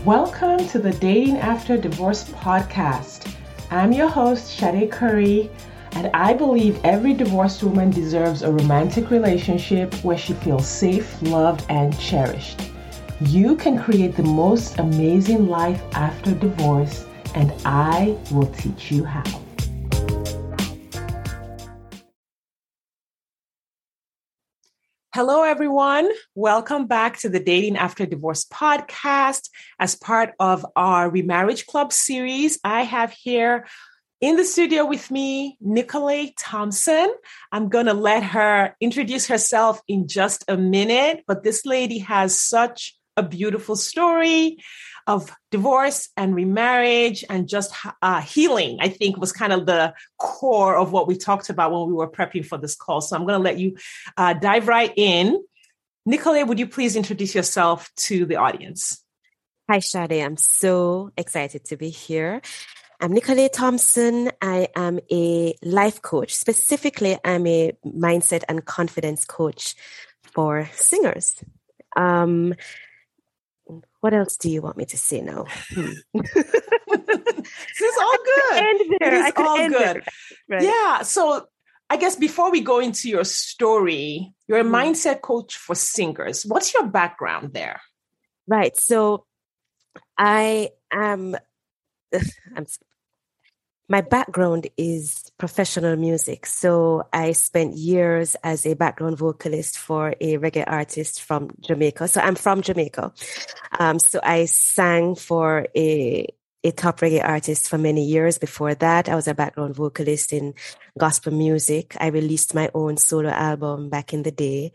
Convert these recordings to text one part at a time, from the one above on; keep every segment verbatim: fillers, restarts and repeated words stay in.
Welcome to the Dating After Divorce podcast. I'm your host, Shade Curry, and I believe every divorced woman deserves a romantic relationship where she feels safe, loved, and cherished. You can create the most amazing life after divorce, and I will teach you how. Hello, everyone. Welcome back to the Dating After Divorce podcast. As part of our Remarriage Club series, I have here in the studio with me, Nicolay Thompson. I'm going to let her introduce herself in just a minute, but this lady has such a beautiful story of divorce and remarriage and just uh, healing, I think was kind of the core of what we talked about when we were prepping for this call. So I'm going to let you uh, dive right in. Nicolay, would you please introduce yourself to the audience? Hi, Shade. I'm so excited to be here. I'm Nicolay Thompson. I am a life coach. Specifically, I'm a mindset and confidence coach for singers. Um, What else do you want me to say now? Hmm. This is all good. End there. It is I could all end good. Right. Yeah. So I guess before we go into your story, you're a Hmm. mindset coach for singers. What's your background there? Right. So I am, I'm, my background is professional music. So I spent years as a background vocalist for a reggae artist from Jamaica. So I'm from Jamaica. Um, so I sang for a, a top reggae artist for many years. Before that, I was a background vocalist in gospel music. I released my own solo album back in the day.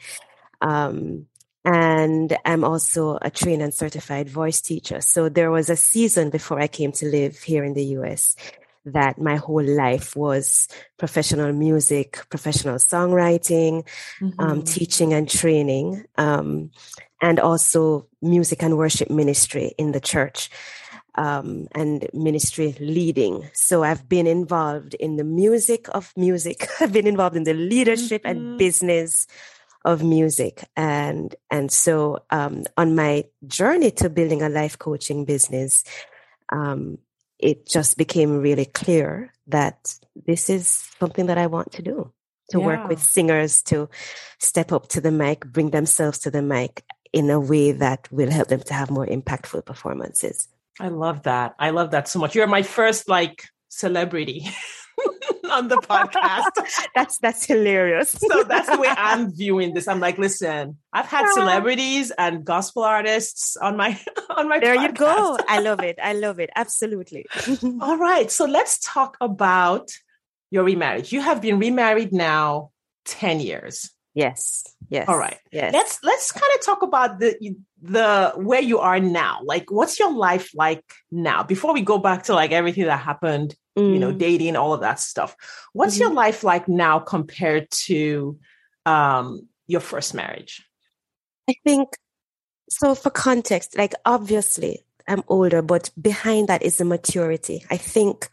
Um, and I'm also a trained and certified voice teacher. So there was a season before I came to live here in the U S that my whole life was professional music, professional songwriting, mm-hmm. um, teaching and training, um, and also music and worship ministry in the church, um, and ministry leading. So I've been involved in the music of music. I've been involved in the leadership mm-hmm. and business of music. And, and so, um, on my journey to building a life coaching business, um, it just became really clear that this is something that I want to do, to yeah. work with singers, to step up to the mic, bring themselves to the mic in a way that will help them to have more impactful performances. I love that. I love that so much. You're my first like celebrity on the podcast. that's that's hilarious. So that's the way I'm viewing this. I'm like, listen, I've had celebrities and gospel artists on my on my there podcast. You go. I love it. I love it. Absolutely. All right. So let's talk about your remarriage. You have been remarried now ten years. Yes. Yes. All right. Yes. Let's let's kind of talk about the the where you are now. Like, what's your life like now? Before we go back to like everything that happened, mm. you know, dating, all of that stuff. What's mm-hmm. your life like now compared to um, your first marriage? I think so. For context, like obviously I'm older, but behind that is the maturity. I think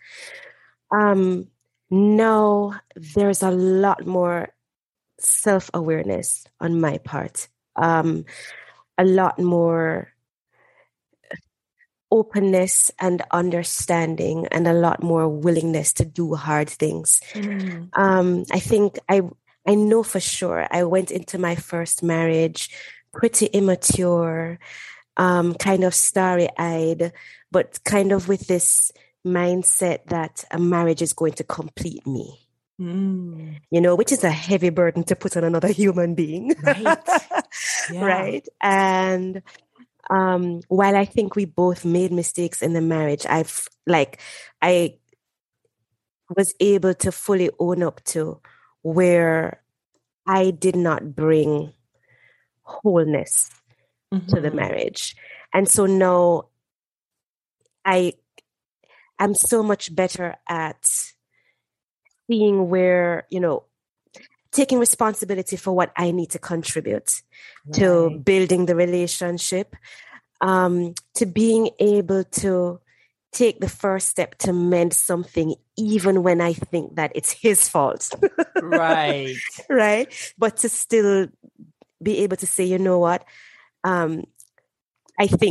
um, now there's a lot more self-awareness on my part, um, a lot more openness and understanding, and a lot more willingness to do hard things. Mm. Um, I think I I know for sure I went into my first marriage pretty immature, um, kind of starry-eyed, but kind of with this mindset that a marriage is going to complete me. Mm. You know, which is a heavy burden to put on another human being. Right. Yeah. Right. And um, while I think we both made mistakes in the marriage, I've like, I was able to fully own up to where I did not bring wholeness mm-hmm. to the marriage. And so now I am so much better at seeing where, you know, taking responsibility for what I need to contribute right. to building the relationship, um, to being able to take the first step to mend something, even when I think that it's his fault. Right. Right. But to still be able to say, you know what, um, I think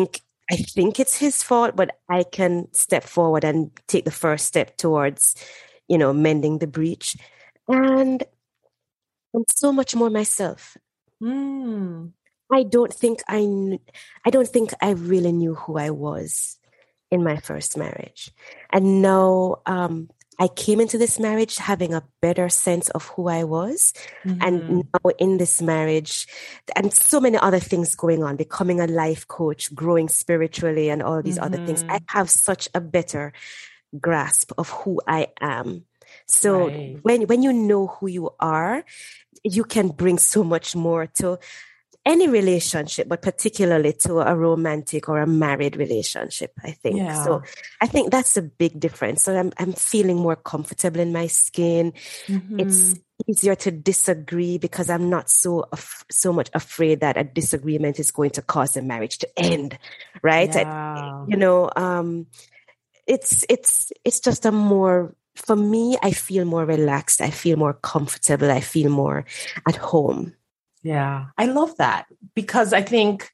I think it's his fault, but I can step forward and take the first step towards, you know, mending the breach. And I'm so much more myself. Mm. I don't think I, kn- I don't think I really knew who I was in my first marriage. And now, um, I came into this marriage having a better sense of who I was. Mm-hmm. And now in this marriage, and so many other things going on, becoming a life coach, growing spiritually, and all these Mm-hmm. other things, I have such a better grasp of who I am. So Right. when, when you know who you are, you can bring so much more to any relationship, but particularly to a romantic or a married relationship, I think. Yeah. So I think that's a big difference. So I'm I'm feeling more comfortable in my skin. Mm-hmm. It's easier to disagree because I'm not so af- so much afraid that a disagreement is going to cause a marriage to end, right? Yeah. I, you know, um, it's it's it's just a more, for me, I feel more relaxed. I feel more comfortable. I feel more at home. Yeah, I love that, because I think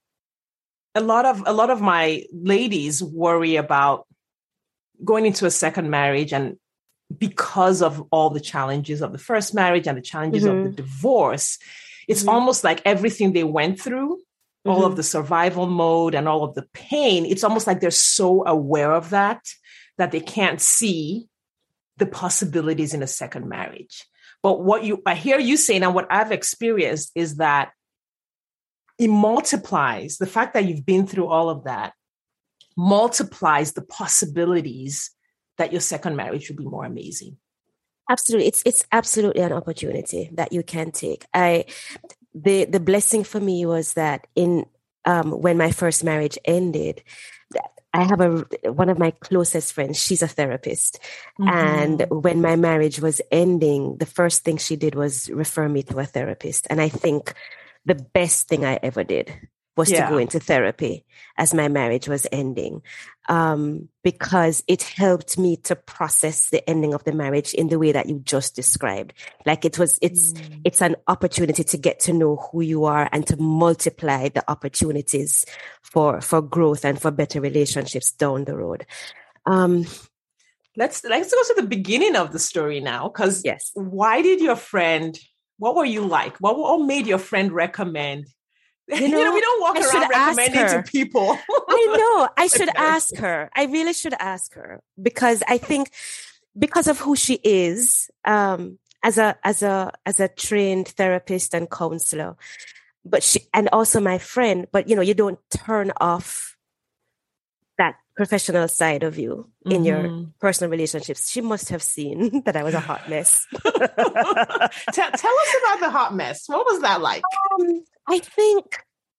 a lot of a lot of my ladies worry about going into a second marriage, and because of all the challenges of the first marriage and the challenges Mm-hmm. of the divorce, it's Mm-hmm. almost like everything they went through, mm-hmm. all of the survival mode and all of the pain, it's almost like they're so aware of that that they can't see the possibilities in a second marriage. But what you, I hear you saying, and what I've experienced, is that it multiplies the fact that you've been through all of that, multiplies the possibilities that your second marriage will be more amazing. Absolutely. It's, it's absolutely an opportunity that you can take. I, the, the blessing for me was that in, um, when my first marriage ended, I have a, one of my closest friends, she's a therapist. Mm-hmm. And when my marriage was ending, the first thing she did was refer me to a therapist. And I think the best thing I ever did was yeah. to go into therapy as my marriage was ending, um, because it helped me to process the ending of the marriage in the way that you just described. Like it was, it's, mm. it's an opportunity to get to know who you are and to multiply the opportunities for, for growth and for better relationships down the road. Um, let's, let's go to the beginning of the story now. Cause yes. Why did your friend, what were you like? What, what made your friend recommend? You know, you know, we don't walk I around recommending to people. I know. I should ask her. I really should ask her, because I think because of who she is, um, as a as a as a trained therapist and counselor, but she, and also my friend. But you know, you don't turn off that professional side of you in mm-hmm. your personal relationships. She must have seen that I was a hot mess. tell, tell us about the hot mess. What was that like? Um, I think,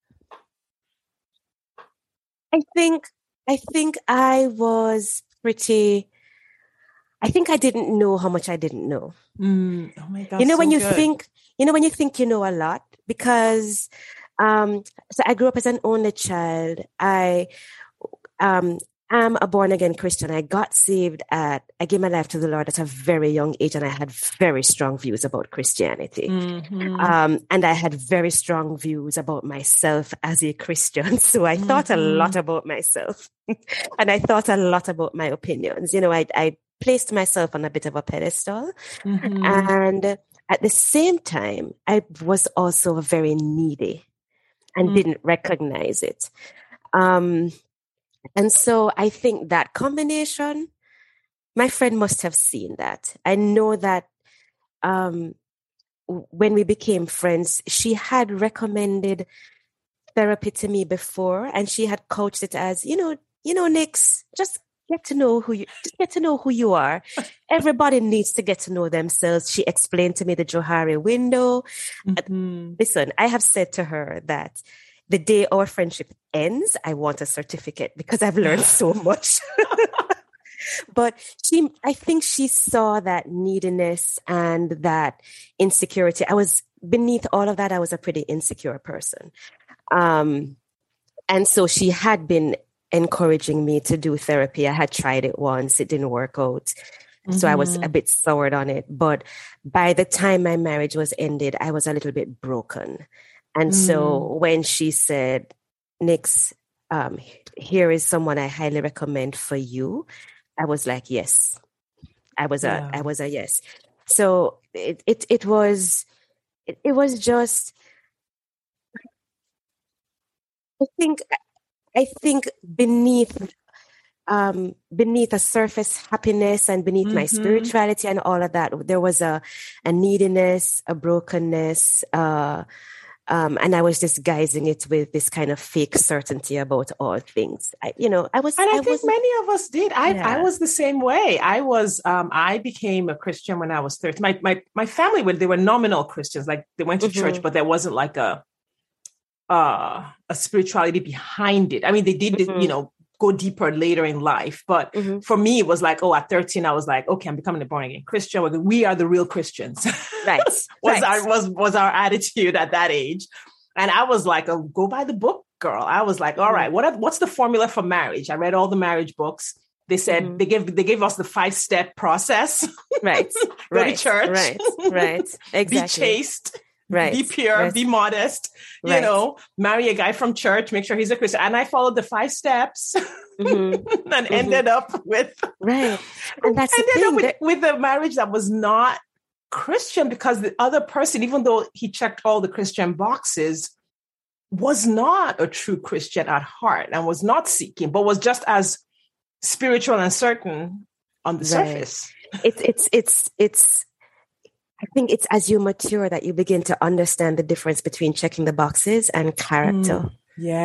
I think, I think I was pretty, I think I didn't know how much I didn't know. Mm. Oh my God. You know, so when you good. think, you know, when you think you know a lot, because, um, so I grew up as an only child. I, um, I'm a born again Christian. I got saved at, I gave my life to the Lord at a very young age, and I had very strong views about Christianity. Mm-hmm. Um, and I had very strong views about myself as a Christian. So I mm-hmm. thought a lot about myself and I thought a lot about my opinions. You know, I, I placed myself on a bit of a pedestal. Mm-hmm. And at the same time, I was also very needy and mm-hmm. didn't recognize it. Um, And so I think that combination, my friend must have seen that. I know that um, when we became friends, she had recommended therapy to me before, and she had coached it as, you know, you know, Nix, just get to know who you, just get to know who you are. Everybody needs to get to know themselves. She explained to me the Johari window. Mm-hmm. Listen, I have said to her that the day our friendship ends, I want a certificate because I've learned so much. But she, I think she saw that neediness and that insecurity. I was beneath all of that. I was a pretty insecure person. Um, and so she had been encouraging me to do therapy. I had tried it once. It didn't work out. Mm-hmm. So I was a bit soured on it. But by the time my marriage was ended, I was a little bit broken. And mm. so when she said, Nix, um, here is someone I highly recommend for you. I was like, yes, I was Yeah. a, I was a yes. So it, it, it was, it, it was just, I think, I think beneath, um, beneath a surface happiness and beneath my Mm-hmm. spirituality and all of that, there was a, a neediness, a brokenness, uh, Um, and I was disguising it with this kind of fake certainty about all things. I, you know, I was, And I, I think wasn't, many of us did. I, I yeah. was the same way. I was, um, I became a Christian when I was thirteen. My, my, my family, when they were nominal Christians, like they went to Mm-hmm. church, but there wasn't like a, uh, a spirituality behind it. I mean, they did, Mm-hmm. you know, go deeper later in life. But mm-hmm. for me, it was like, oh, at thirteen, I was like, okay, I'm becoming a born again Christian. We are the real Christians. Right. was right. our, was, was our attitude at that age. And I was like, oh, go buy the book, girl. I was like, all right, what are, what's the formula for marriage? I read all the marriage books. They said mm-hmm. they gave they gave us the five step process. Right. Go right. to church. Right. Right. Exactly. Be chaste. Right. Be pure. Right. Be modest. Right. You know, marry a guy from church. Make sure he's a Christian. And I followed the five steps mm-hmm. and mm-hmm. ended up with right. And that's ended the thing up with, that- with a marriage that was not Christian, because the other person, even though he checked all the Christian boxes, was not a true Christian at heart and was not seeking, but was just as spiritual and certain on the right. surface. It's, it's, it's, it's, I think it's as you mature that you begin to understand the difference between checking the boxes and character. Mm,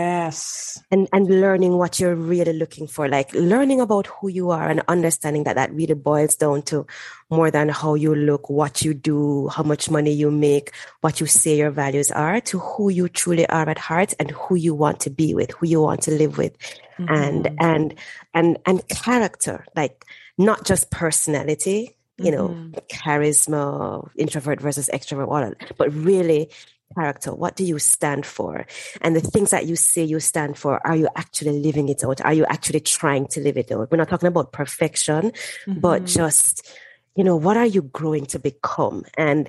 yes. And, and learning what you're really looking for, like learning about who you are and understanding that that really boils down to more than how you look, what you do, how much money you make, what you say your values are, to who you truly are at heart and who you want to be with, who you want to live with. Mm-hmm. and, and, and, and character, like not just personality, you know, mm-hmm. charisma, introvert versus extrovert, all of that, but really character. What do you stand for? And the things that you say you stand for, are you actually living it out? Are you actually trying to live it out? We're not talking about perfection, mm-hmm. but just, you know, what are you growing to become? And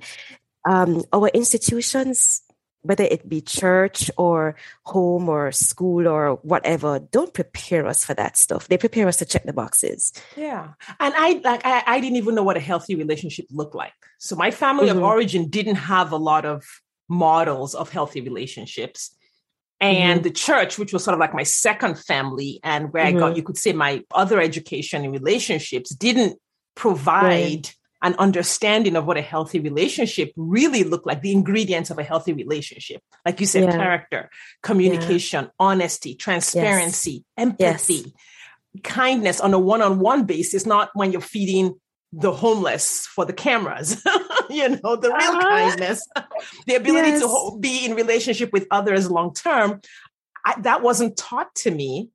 um, our institutions, whether it be church or home or school or whatever, don't prepare us for that stuff. They prepare us to check the boxes. Yeah. And I like I, I didn't even know what a healthy relationship looked like. So my family mm-hmm. of origin didn't have a lot of models of healthy relationships. And mm-hmm. the church, which was sort of like my second family and where mm-hmm. I got, you could say, my other education in relationships, didn't provide right. an understanding of what a healthy relationship really looked like, the ingredients of a healthy relationship. Like you said, yeah. character, communication, yeah. honesty, transparency, yes. empathy, yes. kindness on a one-on-one basis, not when you're feeding the homeless for the cameras, you know, the real uh-huh. kindness, the ability yes. to ho- be in relationship with others long-term. I, that wasn't taught to me.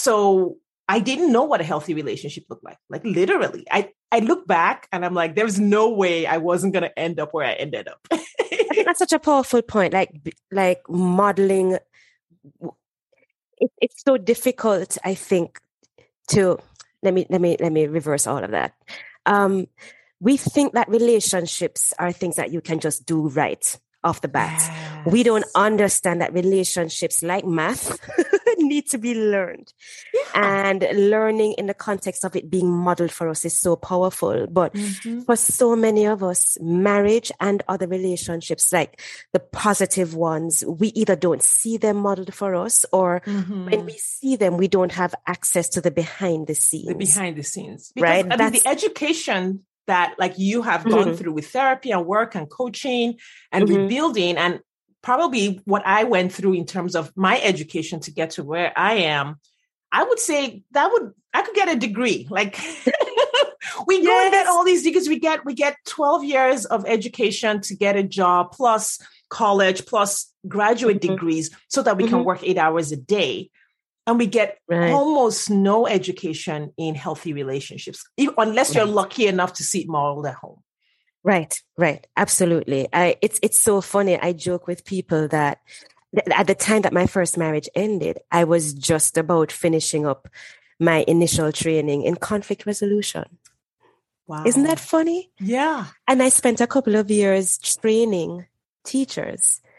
So I didn't know what a healthy relationship looked like. Like literally, I, I look back and I'm like, there's no way I wasn't going to end up where I ended up. I think that's such a powerful point. Like, like modeling. It, it's so difficult, I think, to, let me, let me, let me reverse all of that. Um, we think that relationships are things that you can just do right off the bat. Yes. We don't understand that relationships, like math, need to be learned. Yeah. And learning in the context of it being modeled for us is so powerful. But mm-hmm. for so many of us, marriage and other relationships, like the positive ones, we either don't see them modeled for us, or mm-hmm. when we see them, we don't have access to the behind the scenes. The behind the scenes. Because, right? I mean, the education that like you have gone mm-hmm. through with therapy and work and coaching and mm-hmm. rebuilding, and probably what I went through in terms of my education to get to where I am, I would say that would, I could get a degree. Like we yes. go and get all these degrees. We get, we get twelve years of education to get a job, plus college, plus graduate mm-hmm. degrees, so that we mm-hmm. can work eight hours a day. And we get right. almost no education in healthy relationships, unless you're right. lucky enough to see it modeled at home. Right, right. Absolutely. I, it's, it's so funny. I joke with people that th- at the time that my first marriage ended, I was just about finishing up my initial training in conflict resolution. Wow. Isn't that funny? Yeah. And I spent a couple of years training teachers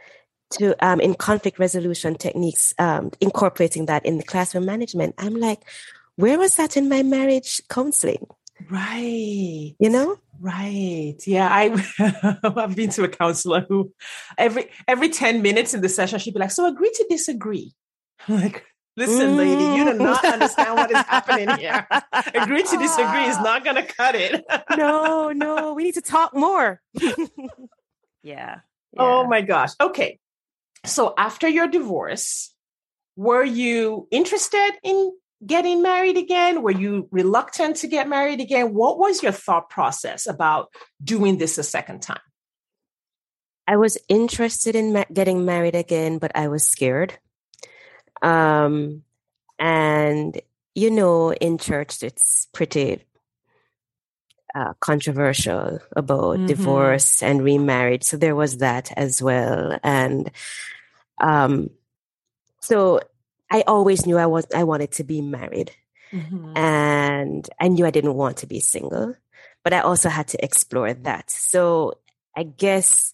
to um, in conflict resolution techniques, um, incorporating that in the classroom management. I'm like, where was that in my marriage counseling? Right. You know? Right. Yeah. I, I've been to a counselor who every, every ten minutes in the session, she'd be like, so agree to disagree. I'm like, listen, lady, you do not understand what is happening here. Agree to disagree is not going to cut it. no, no, we need to talk more. yeah. Oh my gosh. Okay. So after your divorce, were you interested in getting married again? Were you reluctant to get married again? What was your thought process about doing this a second time? I was interested in ma- getting married again, but I was scared. Um, and, you know, in church, it's pretty uh, controversial about mm-hmm. divorce and remarriage. So there was that as well. And um, so I always knew I was I wanted to be married. Mm-hmm. And I knew I didn't want to be single, but I also had to explore that. So I guess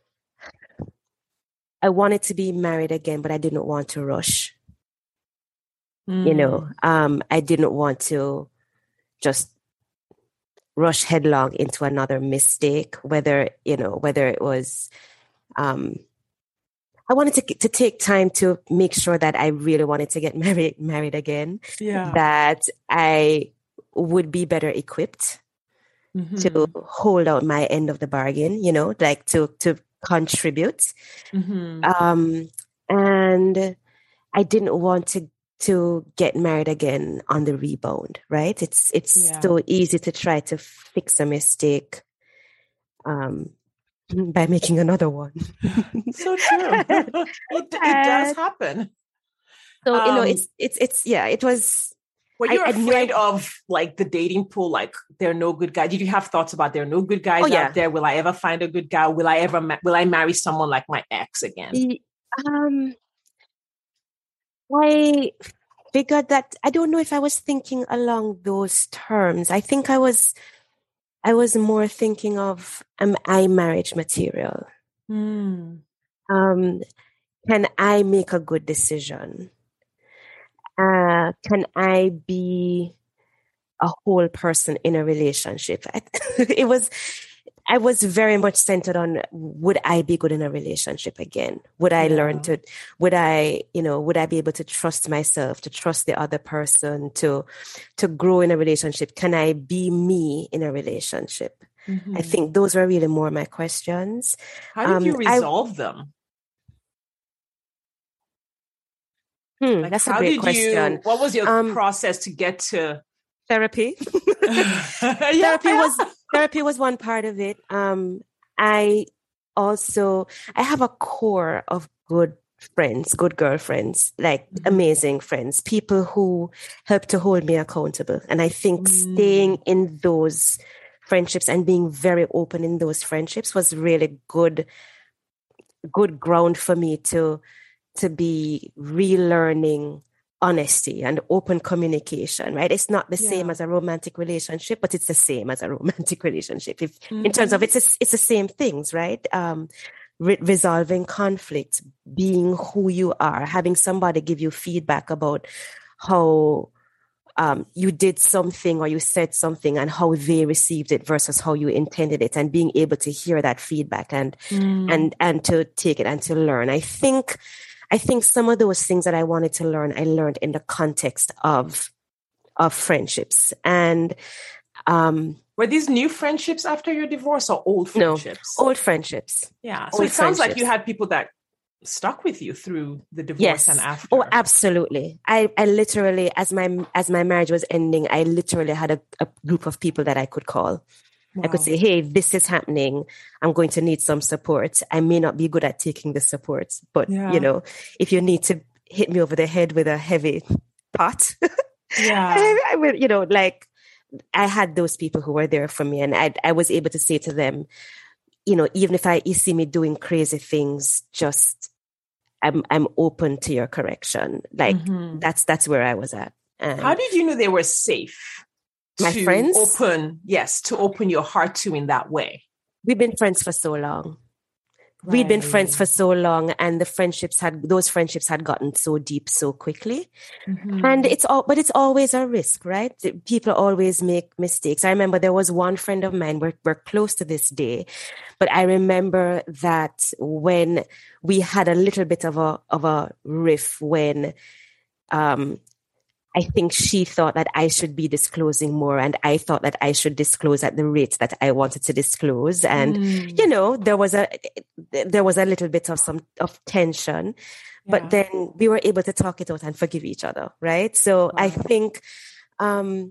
I wanted to be married again, but I didn't want to rush. Mm. You know, um, I didn't want to just rush headlong into another mistake, whether, you know, whether it was, um, I wanted to to take time to make sure that I really wanted to get married, married again, yeah. that I would be better equipped mm-hmm. to hold out my end of the bargain, you know, like to, to contribute. Mm-hmm. Um, and I didn't want to to get married again on the rebound, right? It's it's yeah. so easy to try to fix a mistake um, by making another one. So true. it, it does happen. So um, you know, it's it's it's yeah. It was. Were you I, afraid I, of like the dating pool? Like there are no good guys. Did you have thoughts about there are no good guys oh, yeah. out there? Will I ever find a good guy? Will I ever ma- will I marry someone like my ex again? Um. I figured that I don't know if I was thinking along those terms. I think I was, I was more thinking of, am I marriage material? Mm. Um, can I make a good decision? Uh, can I be a whole person in a relationship? It was, I was very much centered on, would I be good in a relationship again? Would I yeah. learn to, would I, you know, would I be able to trust myself, to trust the other person, to, to grow in a relationship? Can I be me in a relationship? Mm-hmm. I think those were really more my questions. How did um, you resolve I, them? Hmm, like that's a great question. You, what was your um, process to get to therapy? Therapy was therapy was one part of it. Um, I also I have a core of good friends, good girlfriends, like mm-hmm. amazing friends, people who help to hold me accountable. And I think mm. staying in those friendships and being very open in those friendships was really good, good ground for me to to be relearning honesty and open communication, right? It's not the yeah. same as a romantic relationship, but it's the same as a romantic relationship. If mm-hmm. in terms of it's a, it's the same things, right? Um, re- resolving conflicts, being who you are, having somebody give you feedback about how um, you did something or you said something and how they received it versus how you intended it, and being able to hear that feedback and mm. and and to take it and to learn. I think. I think some of those things that I wanted to learn, I learned in the context of of friendships. And um, were these new friendships after your divorce or old friendships? No, old friendships. Yeah. So old it sounds like you had people that stuck with you through the divorce yes. and after. Oh, absolutely. I, I literally, as my as my marriage was ending, I literally had a, a group of people that I could call. Wow. I could say, hey, this is happening. I'm going to need some support. I may not be good at taking the support, but, yeah. you know, if you need to hit me over the head with a heavy pot, yeah, I, I will, you know, like I had those people who were there for me, and I, I was able to say to them, you know, even if I you see me doing crazy things, just I'm I'm open to your correction. Like mm-hmm. that's that's where I was at. And how did you know they were safe? My to friends? Open, yes, to open your heart to in that way. We've been friends for so long. we'd been friends Right. for so long, and the friendships had those friendships had gotten so deep so quickly. Mhm. And it's all, but it's always a risk, right? People always make mistakes. I remember there was one friend of mine, we're, we're close to this day, but I remember that when we had a little bit of a, of a riff when, um, I think she thought that I should be disclosing more, and I thought that I should disclose at the rate that I wanted to disclose. And, Mm. you know, there was a, there was a little bit of some, of tension, but Yeah. then we were able to talk it out and forgive each other. Right. So I Wow. think, um,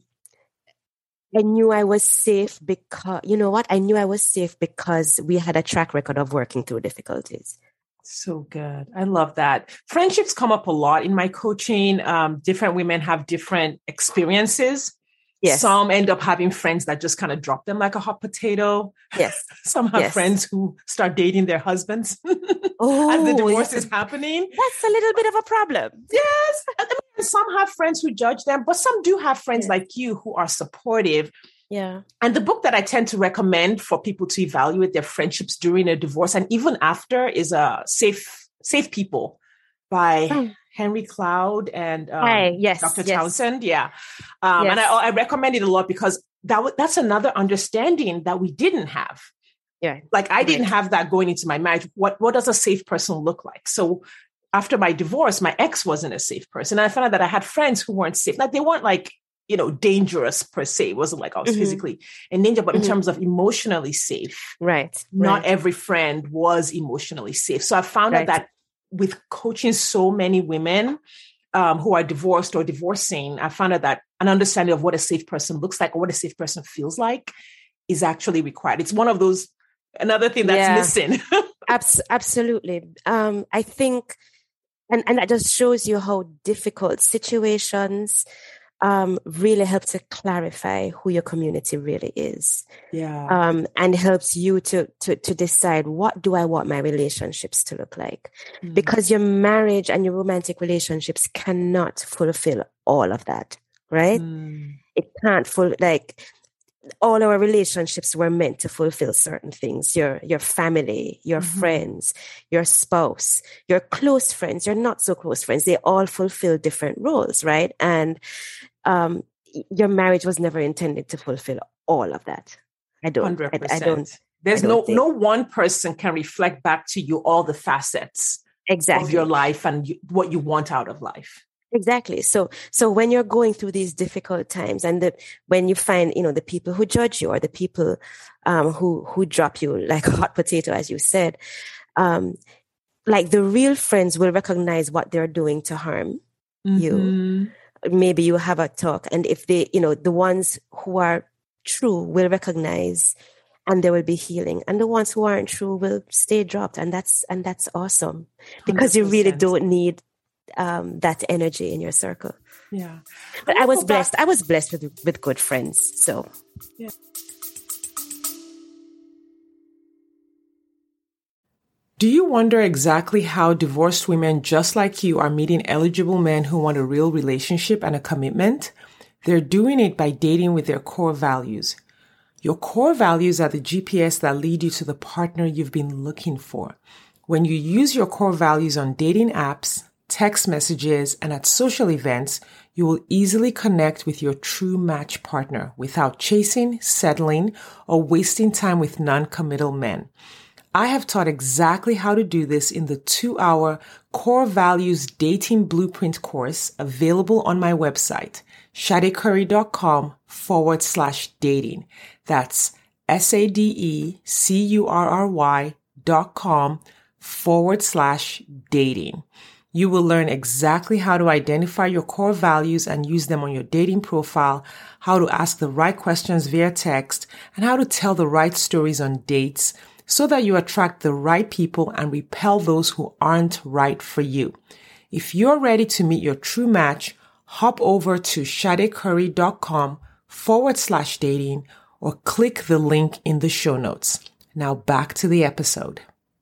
I knew I was safe because, you know what? I knew I was safe because we had a track record of working through difficulties. So good. I love that. Friendships come up a lot in my coaching. Um, different women have different experiences. Yes. Some end up having friends that just kind of drop them like a hot potato. Yes. Some have Yes. friends who start dating their husbands Oh, as the divorce yes. is happening. That's a little bit of a problem. Yes. I mean, some have friends who judge them, but some do have friends Yes. like you who are supportive. Yeah. And the book that I tend to recommend for people to evaluate their friendships during a divorce and even after is uh, Safe Safe People by Oh. Henry Cloud and um, Hi. Yes. Doctor Yes. Townsend. Yeah. Um, Yes. And I, I recommend it a lot because that w- that's another understanding that we didn't have. Yeah. Like I didn't Right. have that going into my marriage. What, what does a safe person look like? So after my divorce, my ex wasn't a safe person. And I found out that I had friends who weren't safe. Like they weren't like, you know, dangerous per se. It wasn't like I was Mhm. physically in danger, but in Mhm. terms of emotionally safe, Right. not Right. every friend was emotionally safe. So I found Right. out that with coaching so many women um, who are divorced or divorcing, I found out that an understanding of what a safe person looks like or what a safe person feels like is actually required. It's one of those, another thing that's Yeah. missing. Abs- absolutely. Um, I think, and, and that just shows you how difficult situations um, really help to clarify who your community really is. Yeah. Um, and helps you to, to, to decide, what do I want my relationships to look like? Mm. Because your marriage and your romantic relationships cannot fulfill all of that, right? Mm. It can't full, like, all our relationships were meant to fulfill certain things. Your, your family, your Mhm. friends, your spouse, your close friends, your not so close friends, they all fulfill different roles, right? And, um, your marriage was never intended to fulfill all of that. I don't, one hundred percent. I, I don't, There's I don't no, think. no one person can reflect back to you all the facets Exactly. of your life and you, what you want out of life. Exactly. So, so when you're going through these difficult times, and the, when you find, you know, the people who judge you or the people, um, who, who drop you like a hot potato, as you said, um, like the real friends will recognize what they're doing to harm you. Mhm. Maybe you have a talk, and if they, you know, the ones who are true will recognize, and there will be healing, and the ones who aren't true will stay dropped. And that's, and that's awesome, because you really one hundred percent. don't need um, that energy in your circle. Yeah. But I I wanna was go blessed. back- I was blessed with, with good friends. So Do you wonder exactly how divorced women just like you are meeting eligible men who want a real relationship and a commitment? They're doing it by dating with their core values. Your core values are the G P S that lead you to the partner you've been looking for. When you use your core values on dating apps, text messages, and at social events, you will easily connect with your true match partner without chasing, settling, or wasting time with non-committal men. I have taught exactly how to do this in the two-hour Core Values Dating Blueprint course available on my website, shadecurry.com forward slash dating. That's S-A-D-E-C-U-R-R-Y dot com forward slash dating. You will learn exactly how to identify your core values and use them on your dating profile, how to ask the right questions via text, and how to tell the right stories on dates, so that you attract the right people and repel those who aren't right for you. If you're ready to meet your true match, hop over to shadecurry.com forward slash dating or click the link in the show notes. Now back to the episode.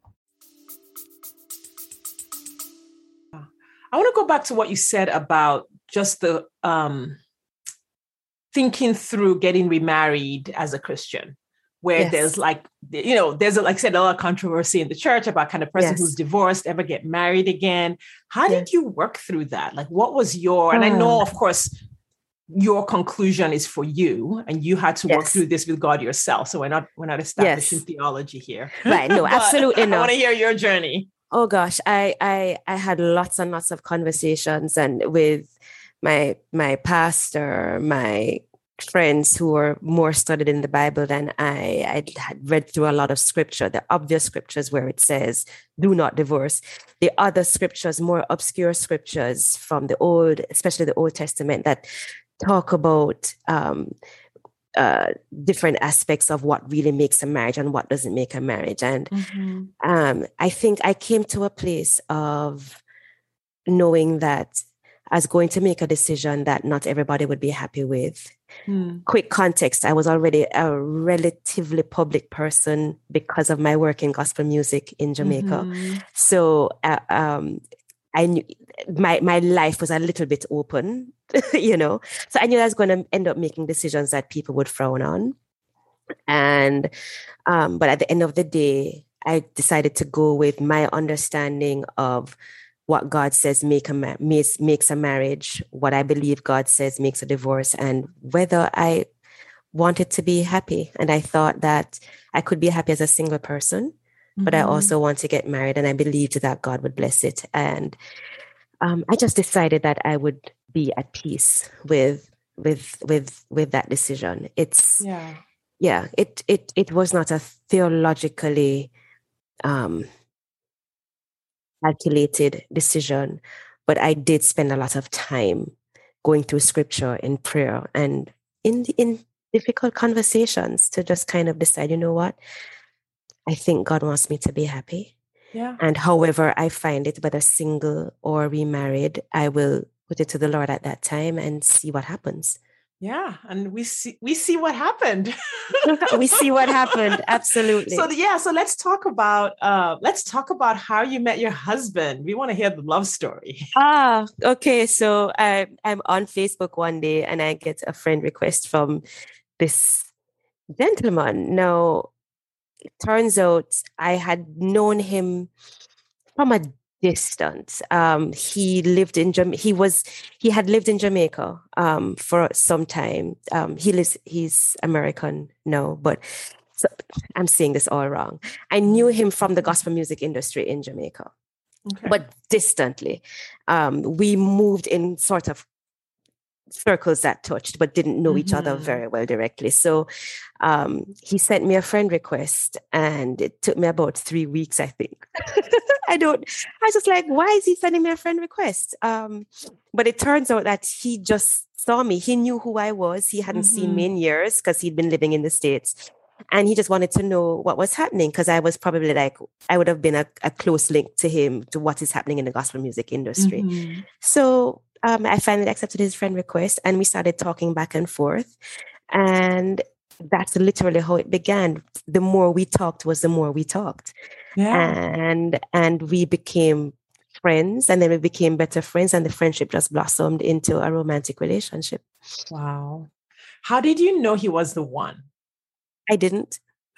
I want to go back to what you said about just the um, thinking through getting remarried as a Christian. where Yes. there's like, you know, there's like I said, a lot of controversy in the church about kind of person Yes. who's divorced ever get married again. How Yes. did you work through that? Like, what was your, and I know, Ah. of course, your conclusion is for you and you had to work Yes. through this with God yourself. So we're not, we're not establishing Yes. theology here. Right. No, But absolutely I not. want to hear your journey. Oh gosh, I, I I had lots and lots of conversations and with my my pastor, my friends who were more studied in the Bible than I. I had read through a lot of scripture, the obvious scriptures where it says, do not divorce. The other scriptures, more obscure scriptures from the Old, especially the Old Testament, that talk about um, uh, different aspects of what really makes a marriage and what doesn't make a marriage. And Mm-hmm. um, I think I came to a place of knowing that I was going to make a decision that not everybody would be happy with. Mm. Quick context, I was already a relatively public person because of my work in gospel music in Jamaica. Mm-hmm. So uh, um, I knew my, my life was a little bit open, you know. So I knew I was going to end up making decisions that people would frown on. And, um, but at the end of the day, I decided to go with my understanding of what God says make a ma- makes, makes a marriage, what I believe God says makes a divorce, and whether I wanted to be happy. And I thought that I could be happy as a single person, mm-hmm. but I also want to get married, and I believed that God would bless it. And um, I just decided that I would be at peace with with with with that decision. It's yeah, yeah. It it it was not a theologically um, calculated decision, but I did spend a lot of time going through scripture in prayer and in in difficult conversations to just kind of decide, you know what, I think God wants me to be happy. Yeah. And however I find it, whether single or remarried, I will put it to the Lord at that time and see what happens. Yeah, and we see we see what happened. We see what happened. Absolutely. So yeah, so let's talk about uh, let's talk about how you met your husband. We want to hear the love story. Ah, okay. So I, I'm on Facebook one day and I get a friend request from this gentleman. Now, it turns out I had known him from a distance. Um, he lived in Jam- he was he had lived in Jamaica um, for some time. Um, he lives he's American now, but so, I'm saying this all wrong. I knew him from the gospel music industry in Jamaica, okay. But distantly. Um, we moved in sort of circles that touched, but didn't know mm-hmm. each other very well directly. So um, he sent me a friend request, and it took me about three weeks, I think. I don't, I was just like, why is he sending me a friend request? Um, but it turns out that he just saw me. He knew who I was. He hadn't mm-hmm. seen me in years because he'd been living in the States. And he just wanted to know what was happening, because I was probably like, I would have been a, a close link to him, to what is happening in the gospel music industry. Mm-hmm. So um, I finally accepted his friend request, and we started talking back and forth. And that's literally how it began. The more we talked was the more we talked. Yeah. And, and we became friends, and then we became better friends, and the friendship just blossomed into a romantic relationship. Wow. How did you know he was the one? I didn't.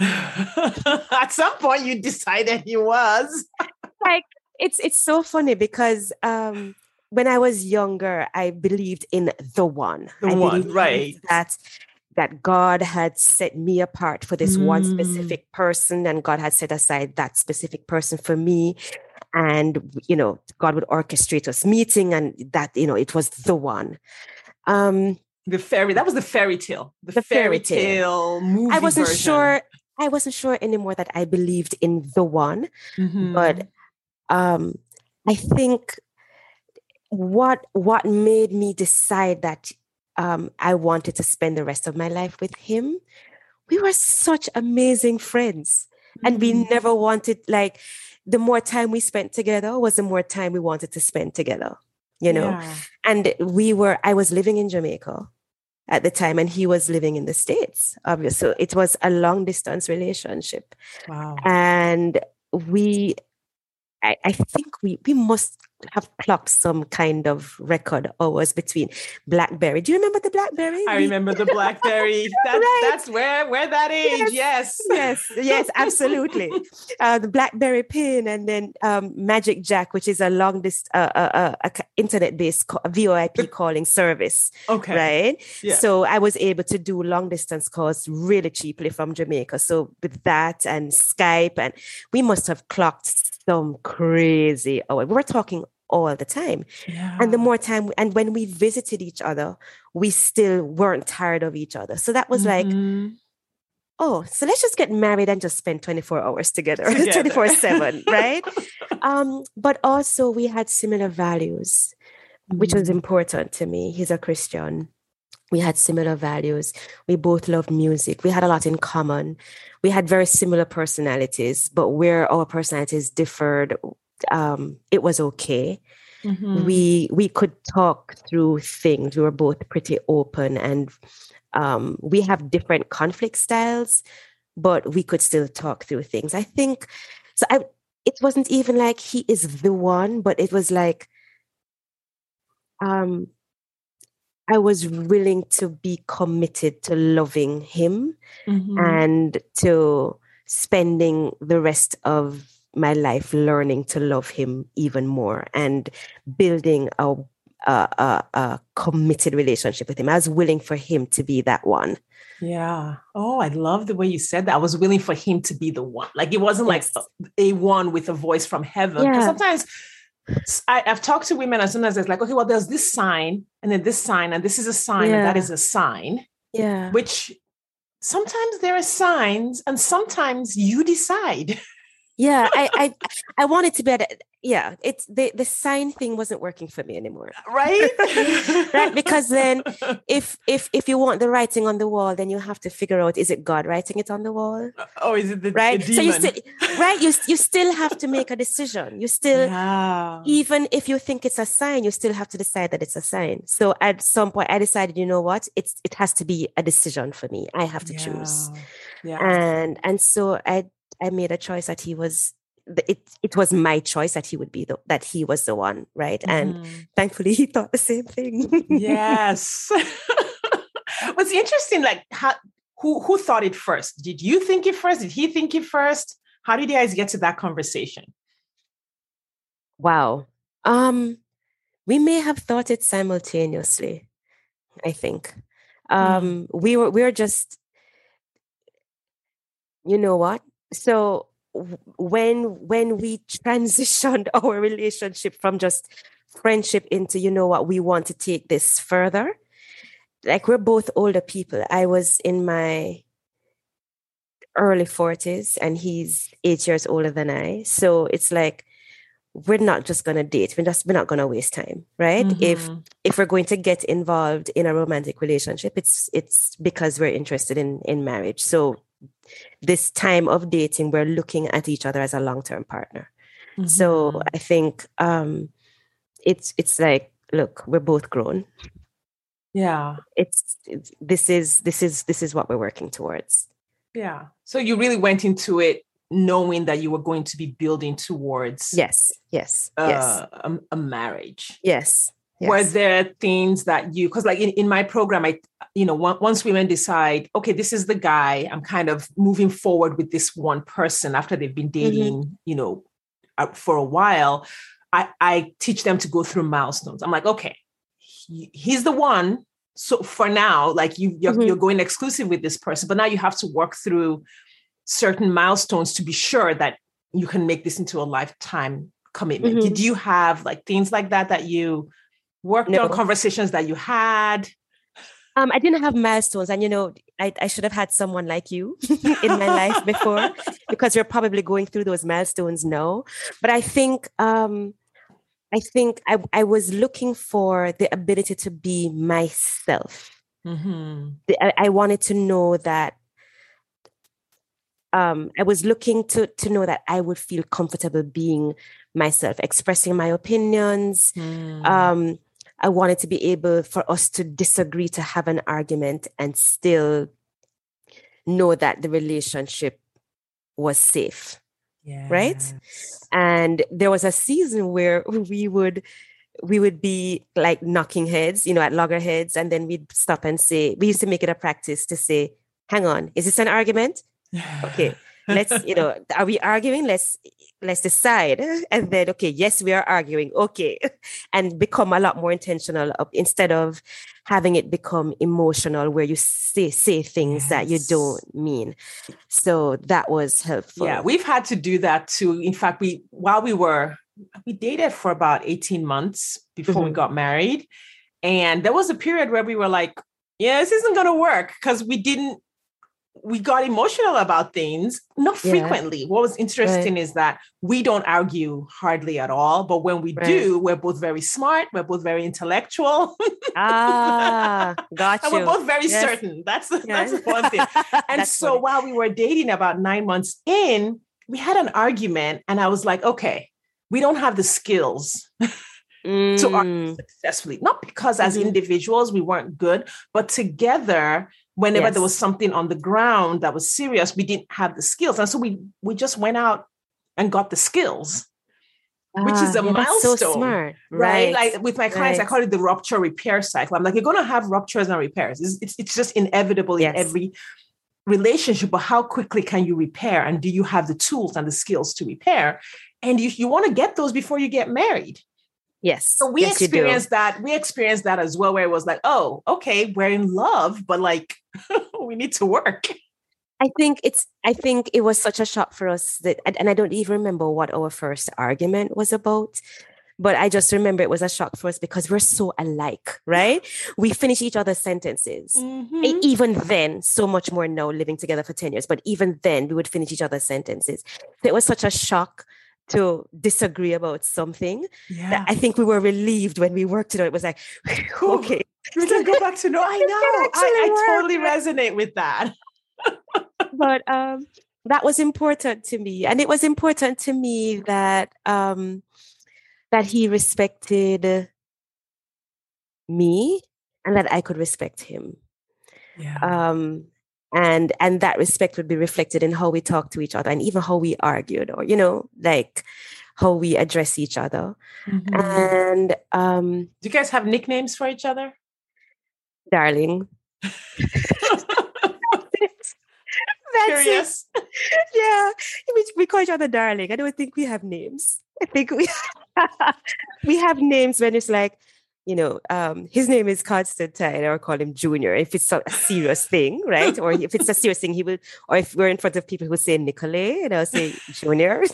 At some point you decided he was. Like, it's it's so funny because um, when I was younger, I believed in the one. The I one, right. That, that God had set me apart for this mm. one specific person, and God had set aside that specific person for me. And, you know, God would orchestrate us meeting, and that, you know, it was the one. Um, The fairy, that was the fairy tale. The, the fairy, fairy tale. tale movie I wasn't version. sure. I wasn't sure anymore that I believed in the one. Mm-hmm. But um, I think what what made me decide that um, I wanted to spend the rest of my life with him, we were such amazing friends. Mm-hmm. And we never wanted, like, the more time we spent together was the more time we wanted to spend together. You know, yeah. And we were, I was living in Jamaica at the time, and he was living in the States, obviously. So it was a long distance relationship. Wow. And we, I, I think we, we must, have clocked some kind of record hours between BlackBerry. Do you remember the BlackBerry? I remember the BlackBerry. That's Right. that's where where that age. Yes, yes, yes, yes, absolutely. Uh, the BlackBerry pin, and then um, Magic Jack, which is a long dist- uh, uh, uh, internet-based co- V O I P calling service. Okay. Right. Yeah. So I was able to do long distance calls really cheaply from Jamaica. So with that and Skype, and we must have clocked some crazy hours. We were talking all the time. Yeah. And the more time, and when we visited each other, we still weren't tired of each other. So that was Mm-hmm. like, oh, so let's just get married and just spend twenty-four hours together, Together. twenty-four seven, right? Um, but also we had similar values, which was Mm. important to me. He's a Christian. We had similar values. We both loved music. We had a lot in common. We had very similar personalities, but where our personalities differed, um, it was okay. Mm-hmm. We we could talk through things. We were both pretty open, and um, we have different conflict styles, but we could still talk through things. I think so. I it wasn't even like he is the one, but it was like um, I was willing to be committed to loving him Mm-hmm. and to spending the rest of my life learning to love him even more and building a, a, a, a committed relationship with him. I was willing for him to be that one. Yeah. Oh, I love the way you said that. I was willing for him to be the one. Like it wasn't Yes. like a, a one with a voice from heaven. Because Yeah. sometimes I, I've talked to women, and sometimes it's like, okay, well, there's this sign, and then this sign, and this is a sign, and that Yeah. is a sign. Yeah. Which sometimes there are signs, and sometimes you decide. Yeah, I, I, I wanted to be. At, yeah, it's the the sign thing wasn't working for me anymore, Right? right? Because then, if if if you want the writing on the wall, then you have to figure out, is it God writing it on the wall? Oh, is it the, right? the So you demon? still, right? You you still have to make a decision. You still, Yeah. even if you think it's a sign, you still have to decide that it's a sign. So at some point, I decided, you know what? It's it has to be a decision for me. I have to Yeah. choose, Yeah. and and so I. I made a choice that he was it it was my choice that he would be the that he was the one, right? And Mhm. thankfully he thought the same thing. Yes. What's interesting, like how who who thought it first? Did you think it first? Did he think it first? How did you guys get to that conversation? Wow. Um we may have thought it simultaneously, I think. Um Mm. we were we were just, you know what? So when when we transitioned our relationship from just friendship into, you know what, we want to take this further, like we're both older people. I was in my early forties and he's eight years older than I, so it's like we're not just gonna date, we're just we're not gonna waste time, right? Mm-hmm. if if we're going to get involved in a romantic relationship, it's it's because we're interested in in marriage. So this time of dating, we're looking at each other as a long-term partner. Mm-hmm. So I think um, it's it's like, look, we're both grown. Yeah. It's, it's this is this is this is what we're working towards. Yeah. So you really went into it knowing that you were going to be building towards Yes, yes, uh, yes, a, a marriage. yes. Yes. Were there things that you, because like in, in my program, I, you know, once women decide, okay, this is the guy, I'm kind of moving forward with this one person after they've been dating, mm-hmm. you know, for a while, I, I teach them to go through milestones. I'm like, okay, he, he's the one. So for now, like you, you're, mm-hmm. you're going exclusive with this person, but now you have to work through certain milestones to be sure that you can make this into a lifetime commitment. Mm-hmm. Did you have like things like that, that you worked no. on, conversations that you had? Um, I didn't have milestones. And, you know, I, I should have had someone like you in my life before, because you're probably going through those milestones now. But I think um, I think I, I was looking for the ability to be myself. Mm-hmm. The, I, I wanted to know that um, I was looking to, to know that I would feel comfortable being myself, expressing my opinions. Mm. Um, I wanted to be able for us to disagree, to have an argument and still know that the relationship was safe. right? Yes. And there was a season where we would we would be like knocking heads, you know, at loggerheads, and then we'd stop and say, we used to make it a practice to say, hang on, is this an argument? Okay, let's, you know, are we arguing? Let's let's decide. And then, okay, yes, we are arguing. Okay. And become a lot more intentional of, instead of having it become emotional where you say say things yes. that you don't mean. So that was helpful. Yeah, we've had to do that too. In fact, we while we were we dated for about eighteen months before mm-hmm. we got married. And there was a period where we were like, yeah, this isn't going to work because we didn't, we got emotional about things, not frequently. Yeah. What was interesting right. is that we don't argue hardly at all. But when we right. do, we're both very smart. We're both very intellectual. Ah, got you. And we're both very yes. certain. That's, yes. that's one thing. And so funny. While we were dating about nine months in, we had an argument and I was like, okay, we don't have the skills mm. to argue successfully. Not because as mm-hmm. individuals we weren't good, but together, whenever yes. there was something on the ground that was serious, we didn't have the skills. And so we we just went out and got the skills, ah, which is a yeah, milestone. So smart. Right? right? Like with my clients, right. I call it the rupture repair cycle. I'm like, you're going to have ruptures and repairs. It's, it's, it's just inevitable yes. in every relationship, but how quickly can you repair? And do you have the tools and the skills to repair? And you, you want to get those before you get married. Yes. So we yes, experienced that. We experienced that as well, where it was like, oh, okay, we're in love, but like we need to work. I think it's, I think it was such a shock for us that, and I don't even remember what our first argument was about, but I just remember it was a shock for us because we're so alike, right? We finish each other's sentences. Mm-hmm. Even then, so much more now living together for ten years, but even then we would finish each other's sentences. It was such a shock to disagree about something yeah. that I think we were relieved when we worked it out. It was like, okay. We can go back to no, I know. I, I totally resonate with that. But um, that was important to me. And it was important to me that um, that he respected me and that I could respect him. Yeah. Um, And and that respect would be reflected in how we talk to each other and even how we argued or, you know, like how we address each other. Mm-hmm. And um, do you guys have nicknames for each other? Darling. That's Curious. It. Yeah. We, we call each other darling. I don't think we have names. I think we we have names when it's like, you know, um, his name is Constantine, or call him Junior, if it's a serious thing, right? Or if it's a serious thing, he will, or if we're in front of people who say Nicolay, and I'll say Junior.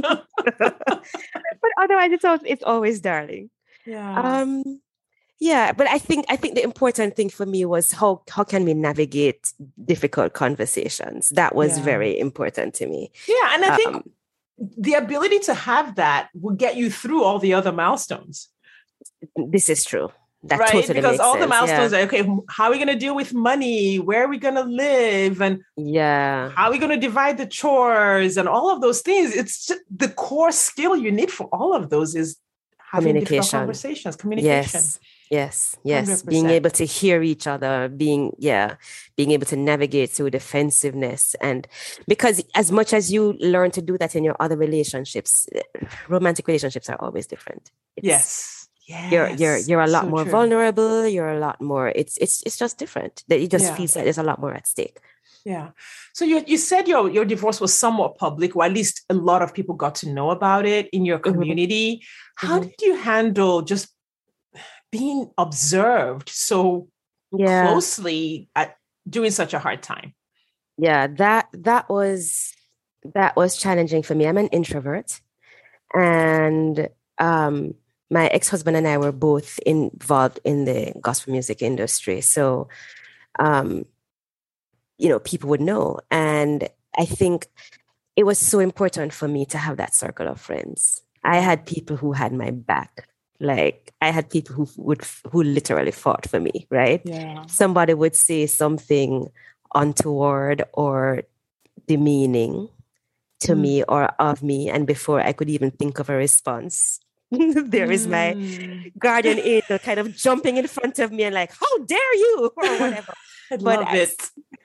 But otherwise, it's always, it's always darling. Yeah. Um, yeah, but I think I think the important thing for me was how how can we navigate difficult conversations? That was yeah. very important to me. Yeah, and I think um, the ability to have that will get you through all the other milestones. This is true. That right? Totally because all sense. the milestones yeah. are, okay, how are we going to deal with money? Where are we going to live? And yeah, how are we going to divide the chores and all of those things? It's just, the core skill you need for all of those is having difficult conversations, communication. Yes, yes, yes. one hundred percent. Being able to hear each other, being, yeah, being able to navigate through defensiveness. And because as much as you learn to do that in your other relationships, romantic relationships are always different. It's, yes. Yes, you're you're you're a lot so more true. vulnerable. You're a lot more. It's it's it's just different. That it just yeah. feels like there's a lot more at stake. Yeah. So you you said your your divorce was somewhat public, or at least a lot of people got to know about it in your community. Mm-hmm. How mm-hmm. did you handle just being observed so yeah. closely at during such a hard time? Yeah, that that was that was challenging for me. I'm an introvert, and um. my ex-husband and I were both involved in the gospel music industry. So, um, you know, people would know. And I think it was so important for me to have that circle of friends. I had people who had my back. Like I had people who would, who literally fought for me, right? Yeah. Somebody would say something untoward or demeaning to mm. me or of me. And before I could even think of a response, there is my mm. guardian angel kind of jumping in front of me and like, how dare you, or whatever. I but love I, it.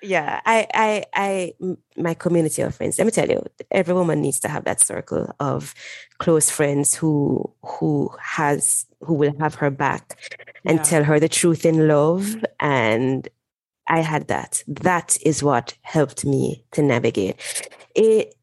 Yeah, I, I, I, m- my community of friends. Let me tell you, every woman needs to have that circle of close friends who, who has, who will have her back and Yeah. tell her the truth in love. And I had that. That is what helped me to navigate. It,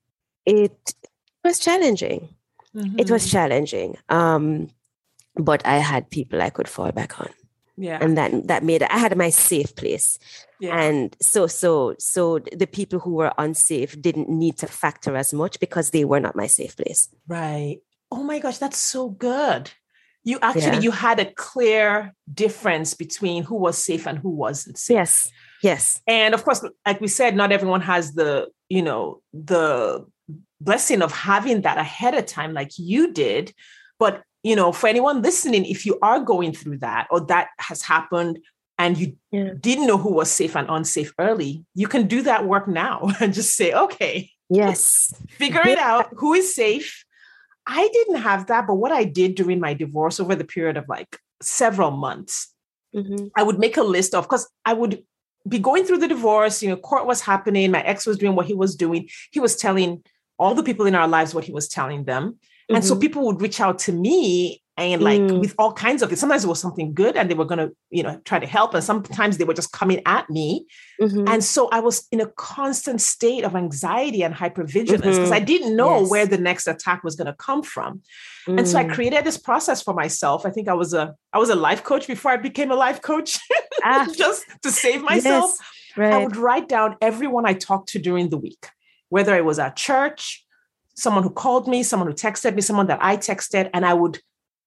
it was challenging. It was Mm-hmm. challenging. Um, but I had people I could fall back on. Yeah. And that that made I had my safe place. Yeah. And so so so the people who were unsafe didn't need to factor as much because they were not my safe place. Right. Oh my gosh, that's so good. You actually Yeah. you had a clear difference between who was safe and who wasn't safe. Yes. Yes. And of course, like we said, not everyone has the, you know, the blessing of having that ahead of time like you did. But, you know, for anyone listening, if you are going through that or that has happened and you Yeah. didn't know who was safe and unsafe early, you can do that work now and just say, okay, Yes. figure it out. Who is safe? I didn't have that. But what I did during my divorce over the period of like several months, Mm-hmm. I would make a list of, because I would be going through the divorce, you know, court was happening. My ex was doing what he was doing. He was telling all the people in our lives what he was telling them. And so Mm-hmm. people would reach out to me and like Mm. with all kinds of it. Sometimes it was something good and they were going to, you know, try to help. And sometimes they were just coming at me. Mm-hmm. And so I was in a constant state of anxiety and hypervigilance because Mm-hmm. I didn't know Yes. where the next attack was going to come from. Mm. And so I created this process for myself. I think I was a I was a life coach before I became a life coach, Ah, just to save myself. yes. Right. I would write down everyone I talked to during the week, whether it was at church, someone who called me, someone who texted me, someone that I texted, and I would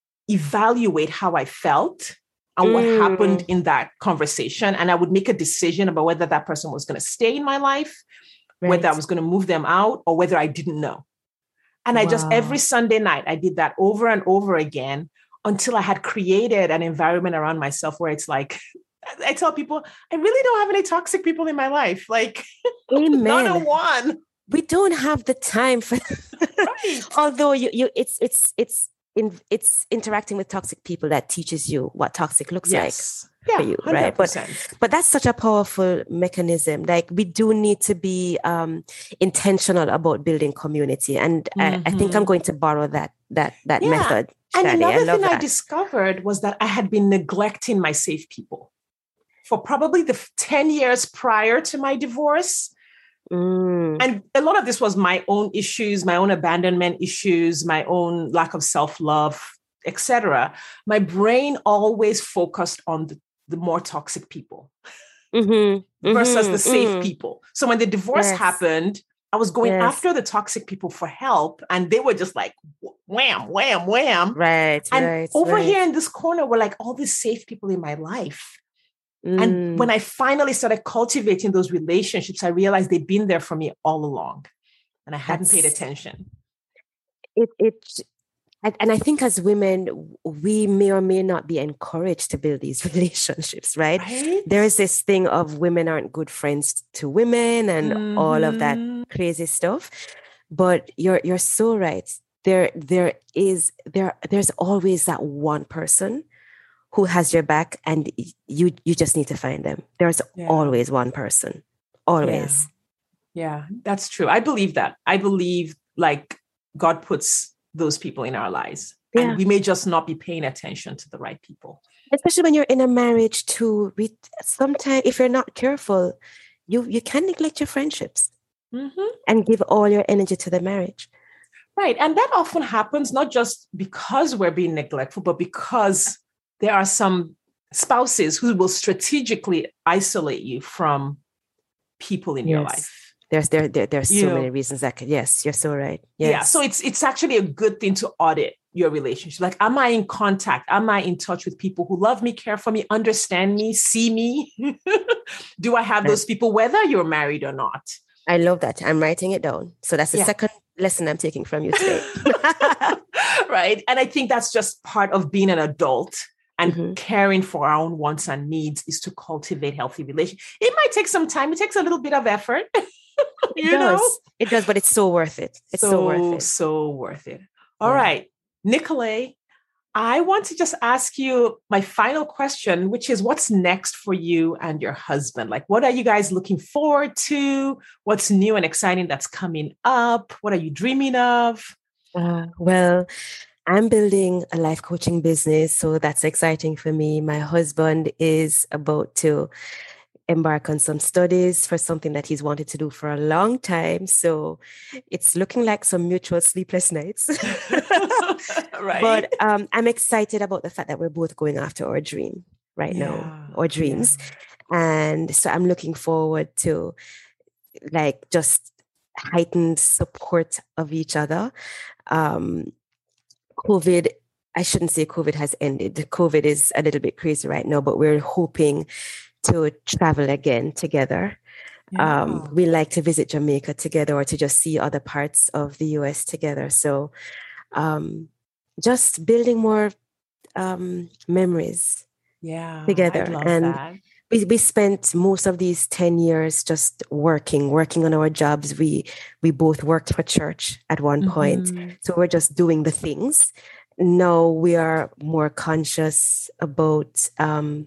evaluate how I felt and Mm. what happened in that conversation. And I would make a decision about whether that person was going to stay in my life, whether I Right. was going to move them out, or whether I didn't know. And I just, Wow. every Sunday night, I did that over and over again until I had created an environment around myself where it's like, I tell people, I really don't have any toxic people in my life. Like, Amen. not a one. We don't have the time for Right. although you, you it's it's it's in it's interacting with toxic people that teaches you what toxic looks Yes. like Yeah, for you, one hundred right? But percent. but that's such a powerful mechanism. Like we do need to be um intentional about building community. And I, I think I'm Mhm. going to borrow that that that Yeah. method. And Shadi. I another love thing I that. discovered was that I had been neglecting my safe people for probably the f- ten years prior to my divorce. Mm. And a lot of this was my own issues, my own abandonment issues, my own lack of self-love, et cetera. My brain always focused on the, the more toxic people Mm-hmm. versus Mm-hmm. the safe Mm. people. So when the divorce Yes. happened, I was going Yes. after the toxic people for help, and they were just like wham, wham, wham. Right, And right, over right. here in this corner were like all these safe people in my life. Mm. And when I finally started cultivating those relationships, I realized they'd been there for me all along, and I hadn't paid That's- attention. it it and, and I think as women, we may or may not be encouraged to build these relationships, right? Right? There is this thing of women aren't good friends to women and all of that Mhm. crazy stuff. But you're you're so right. There there is there there's always that one person who has your back, and you you just need to find them. There's Yeah. always one person. Always. Yeah, that's true. I believe that. I believe like God puts those people in our lives, Yeah. and we may just not be paying attention to the right people. Especially when you're in a marriage too. We sometimes, if you're not careful, you you can neglect your friendships Mhm. and give all your energy to the marriage. Right. And that often happens not just because we're being neglectful, but because there are some spouses who will strategically isolate you from people in your Yes. life. There's there, there there's You so know. many reasons that could, yes, you're so right. Yes. Yeah. So it's it's actually a good thing to audit your relationship. Like, am I in contact? Am I in touch with people who love me, care for me, understand me, see me? Do I have those people, whether you're married or not? I love that. I'm writing it down. So that's the Yeah. second lesson I'm taking from you today. Right. And I think that's just part of being an adult and Mhm. caring for our own wants and needs, is to cultivate healthy relations. It might take some time. It takes a little bit of effort. It you does. know? It does, but it's so worth it. It's so, worth it. So worth it. All Yeah. right. Nicolay, I want to just ask you my final question, which is what's next for you and your husband? Like, what are you guys looking forward to? What's new and exciting that's coming up? What are you dreaming of? Uh, well, I'm building a life coaching business, so that's exciting for me. My husband is about to embark on some studies for something that he's wanted to do for a long time. So it's looking like some mutual sleepless nights. Right. But um, I'm excited about the fact that we're both going after our dream right Yeah, now, our dreams. yeah. And so I'm looking forward to like just heightened support of each other. Um, COVID, I shouldn't say COVID has ended. COVID is a little bit crazy right now, but we're hoping to travel again together. Yeah. Um, we like to visit Jamaica together or to just see other parts of the U S together. So um, just building more um, memories Yeah, together. I'd love And that. we, we spent most of these ten years just working, working on our jobs. We we both worked for church at one point. Mhm. So we're just doing the things. Now we are more conscious about um,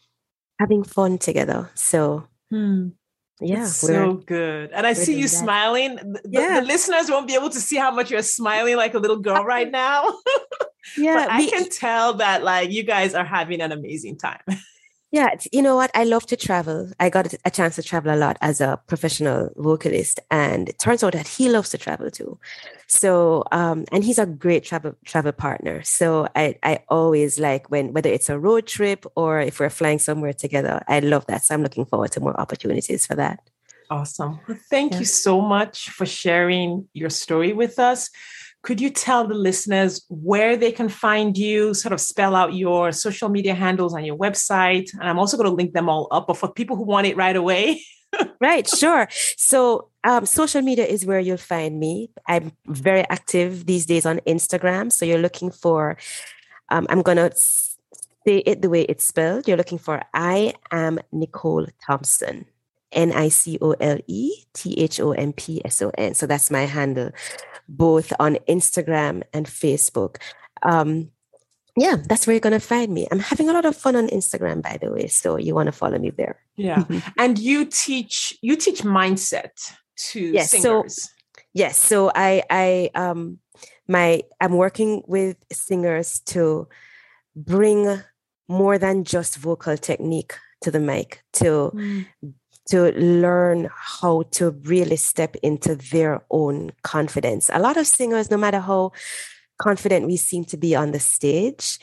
having fun together. So Hmm. yeah, That's we're so good. And I we're see you doing that. smiling. The, the- Yeah. the listeners won't be able to see how much you're smiling like a little girl right now. Yeah, But I we can tell that like you guys are having an amazing time. yeah, it's- you know what? I love to travel. I got a chance to travel a lot as a professional vocalist, and it turns out that he loves to travel too. So, um, and he's a great travel travel partner. So I I always like when whether it's a road trip or if we're flying somewhere together, I love that. So I'm looking forward to more opportunities for that. Awesome. Well, thank Yeah. you so much for sharing your story with us. Could you tell the listeners where they can find you, sort of spell out your social media handles on your website? And I'm also going to link them all up, but for people who want it right away. Right, sure. So, um, social media is where you'll find me. I'm very active these days on Instagram. So, you're looking for, um, I'm going to say it the way it's spelled. You're looking for I am Nicole Thompson, N I C O L E T H O M P S O N. So, that's my handle, both on Instagram and Facebook. Um, yeah, that's where you're going to find me. I'm having a lot of fun on Instagram, by the way. So you want to follow me there. Yeah. And you teach, you teach mindset to Yes, singers. So, yes. So I, I, um, my, I'm working with singers to bring more than just vocal technique to the mic, to, mm. to learn how to really step into their own confidence. A lot of singers, no matter how confident we seem to be on the stage,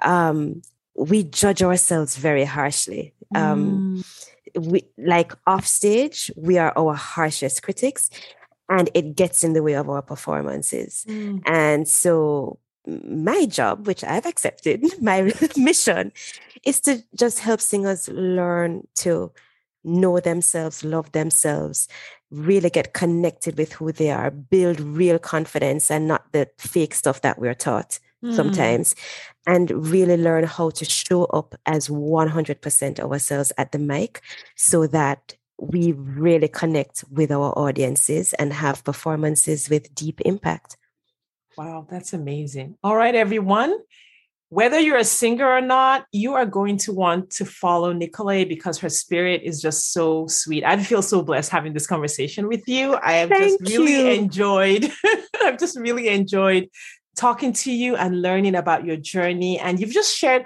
um, we judge ourselves very harshly. Um, mm. we like off stage, we are our harshest critics, and it gets in the way of our performances. Mm. And so my job, which I've accepted, my mission is to just help singers learn to know themselves, love themselves, really get connected with who they are, build real confidence and not the fake stuff that we're taught mm. sometimes, and really learn how to show up as one hundred percent ourselves at the mic so that we really connect with our audiences and have performances with deep impact. Wow, that's amazing. All right, everyone. Whether you're a singer or not, you are going to want to follow Nicolay because her spirit is just so sweet. I feel so blessed having this conversation with you. I have Thank just really you. enjoyed, I've just really enjoyed talking to you and learning about your journey. And you've just shared,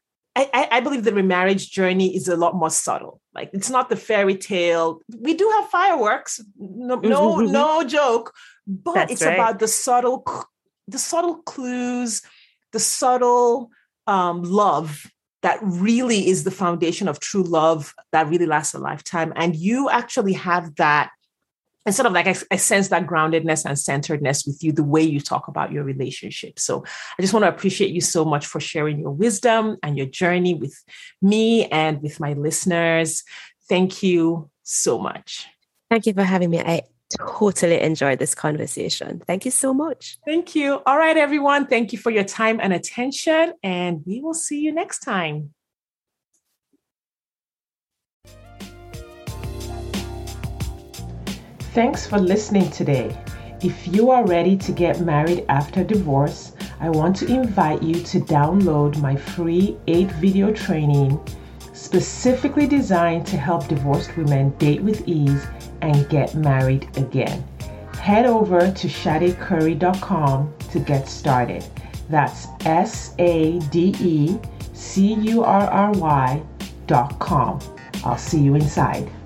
I, I believe the remarriage journey is a lot more subtle. Like it's not the fairy tale. We do have fireworks, no, no, mm-hmm. no joke, but That's it's right. about the subtle, the subtle clues, the subtle um, love that really is the foundation of true love that really lasts a lifetime. And you actually have that, and sort of like I, I sense that groundedness and centeredness with you, the way you talk about your relationship. So I just want to appreciate you so much for sharing your wisdom and your journey with me and with my listeners. Thank you so much. Thank you for having me. I totally enjoyed this conversation. Thank you so much. Thank you. All right, everyone. Thank you for your time and attention, and we will see you next time. Thanks for listening today. If you are ready to get married after divorce, I want to invite you to download my free eight video training specifically designed to help divorced women date with ease and get married again. Head over to Sade Curry dot com to get started. That's S A D E C U R R Y dot com. I'll see you inside.